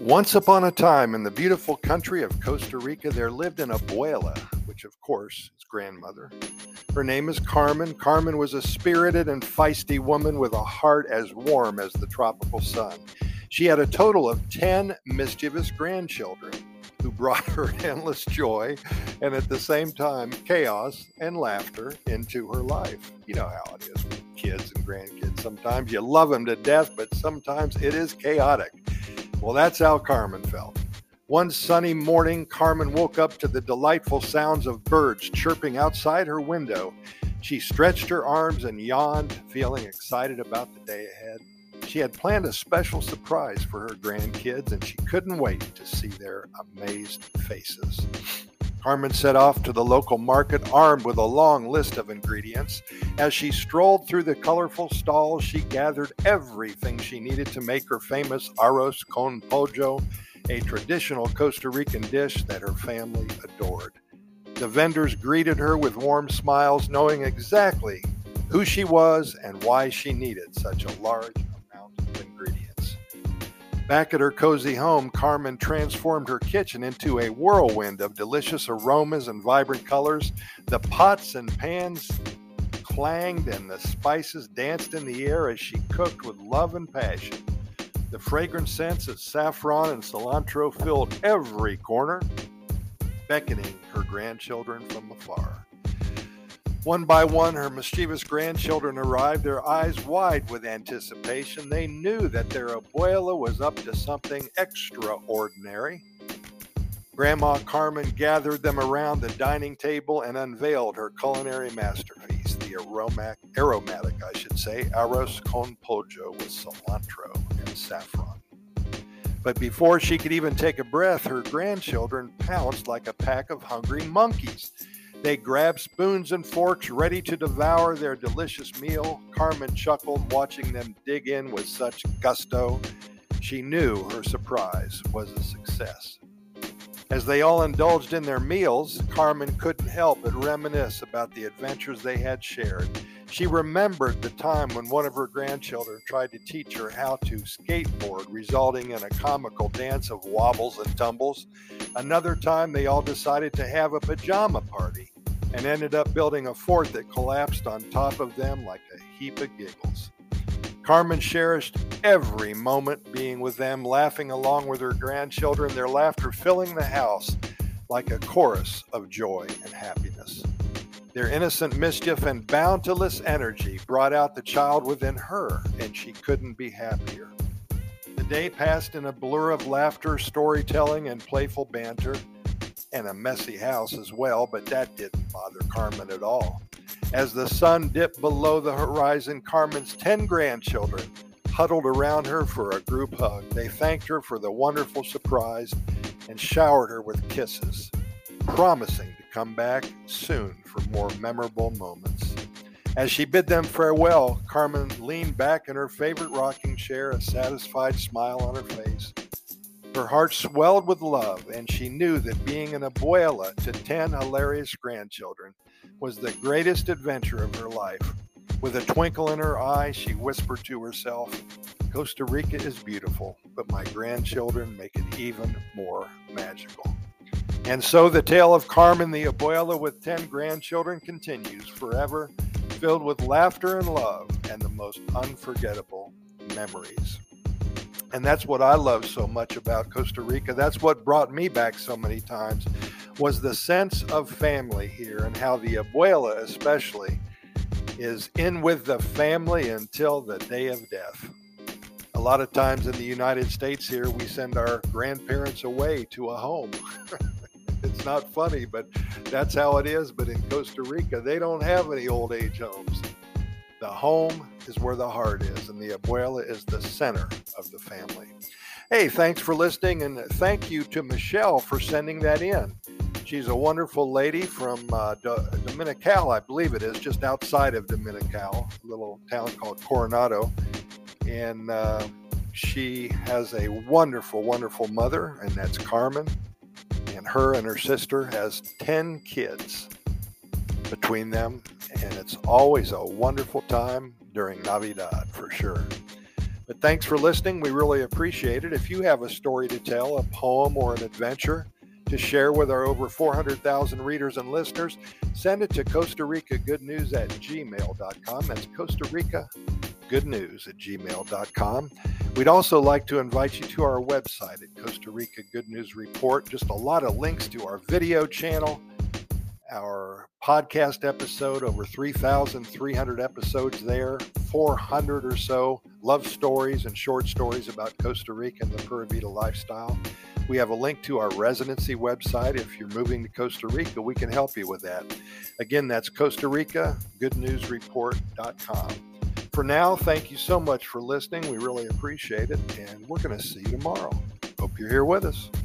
Once upon a time in the beautiful country of Costa Rica, there lived an abuela, which of course is grandmother. Her name is Carmen. Carmen was a spirited and feisty woman with a heart as warm as the tropical sun. She had a total of 10 mischievous grandchildren who brought her endless joy and at the same time chaos and laughter into her life. You know how it is with kids and grandkids. Sometimes you love them to death, but sometimes it is chaotic. Well, that's how Carmen felt. One sunny morning, Carmen woke up to the delightful sounds of birds chirping outside her window. She stretched her arms and yawned, feeling excited about the day ahead. She had planned a special surprise for her grandkids, and she couldn't wait to see their amazed faces. Carmen set off to the local market armed with a long list of ingredients. As she strolled through the colorful stalls, she gathered everything she needed to make her famous arroz con pollo, a traditional Costa Rican dish that her family adored. The vendors greeted her with warm smiles, knowing exactly who she was and why she needed such a large amount of ingredients. Back at her cozy home, Carmen transformed her kitchen into a whirlwind of delicious aromas and vibrant colors. The pots and pans clanged and the spices danced in the air as she cooked with love and passion. The fragrant scents of saffron and cilantro filled every corner, beckoning her grandchildren from afar. One by one, her mischievous grandchildren arrived, their eyes wide with anticipation. They knew that their abuela was up to something extraordinary. Grandma Carmen gathered them around the dining table and unveiled her culinary masterpiece, the aromatic, arroz con pollo with cilantro and saffron. But before she could even take a breath, her grandchildren pounced like a pack of hungry monkeys. They grabbed spoons and forks, ready to devour their delicious meal. Carmen chuckled, watching them dig in with such gusto. She knew her surprise was a success. As they all indulged in their meals, Carmen couldn't help but reminisce about the adventures they had shared. She remembered the time when one of her grandchildren tried to teach her how to skateboard, resulting in a comical dance of wobbles and tumbles. Another time, they all decided to have a pajama party and ended up building a fort that collapsed on top of them like a heap of giggles. Carmen cherished every moment being with them, laughing along with her grandchildren, their laughter filling the house like a chorus of joy and happiness. Their innocent mischief and boundless energy brought out the child within her, and she couldn't be happier. The day passed in a blur of laughter, storytelling, and playful banter, and a messy house as well, but that didn't bother Carmen at all. As the sun dipped below the horizon, Carmen's 10 grandchildren huddled around her for a group hug. They thanked her for the wonderful surprise and showered her with kisses, promising to come back soon for more memorable moments. As she bid them farewell, Carmen leaned back in her favorite rocking chair, a satisfied smile on her face. Her heart swelled with love, and she knew that being an abuela to 10 hilarious grandchildren was the greatest adventure of her life. With a twinkle in her eye, she whispered to herself, "Costa Rica is beautiful, but my grandchildren make it even more magical." And so the tale of Carmen the abuela with 10 grandchildren continues forever, filled with laughter and love and the most unforgettable memories. And that's what I love so much about Costa Rica. That's what brought me back so many times, was the sense of family here, and how the abuela especially is in with the family until the day of death. A lot of times in the United States here, we send our grandparents away to a home. It's not funny, but that's how it is. But in Costa Rica, they don't have any old age homes. The home is where the heart is, and the abuela is the center of the family. Hey, thanks for listening, and thank you to Michelle for sending that in. She's a wonderful lady from Dominical, I believe it is, just outside of Dominical, a little town called Coronado. And she has a wonderful, wonderful mother, and that's Carmen. And her and her sister has 10 kids between them. And it's always a wonderful time during Navidad, for sure. But thanks for listening. We really appreciate it. If you have a story to tell, a poem or an adventure to share with our over 400,000 readers and listeners, send it to Costa Rica Good News at gmail.com. That's Costa Rica Good News at gmail.com. We'd also like to invite you to our website at Costa Rica Good News Report. Just a lot of links to our video channel, our podcast episode, over 3,300 episodes there, 400 or so love stories and short stories about Costa Rica and the Pura Vida lifestyle. We have a link to our residency website. If you're moving to Costa Rica, we can help you with that. Again, that's Costa Rica GoodNewsReport.com. For now, thank you so much for listening. We really appreciate it, and we're going to see you tomorrow. Hope you're here with us.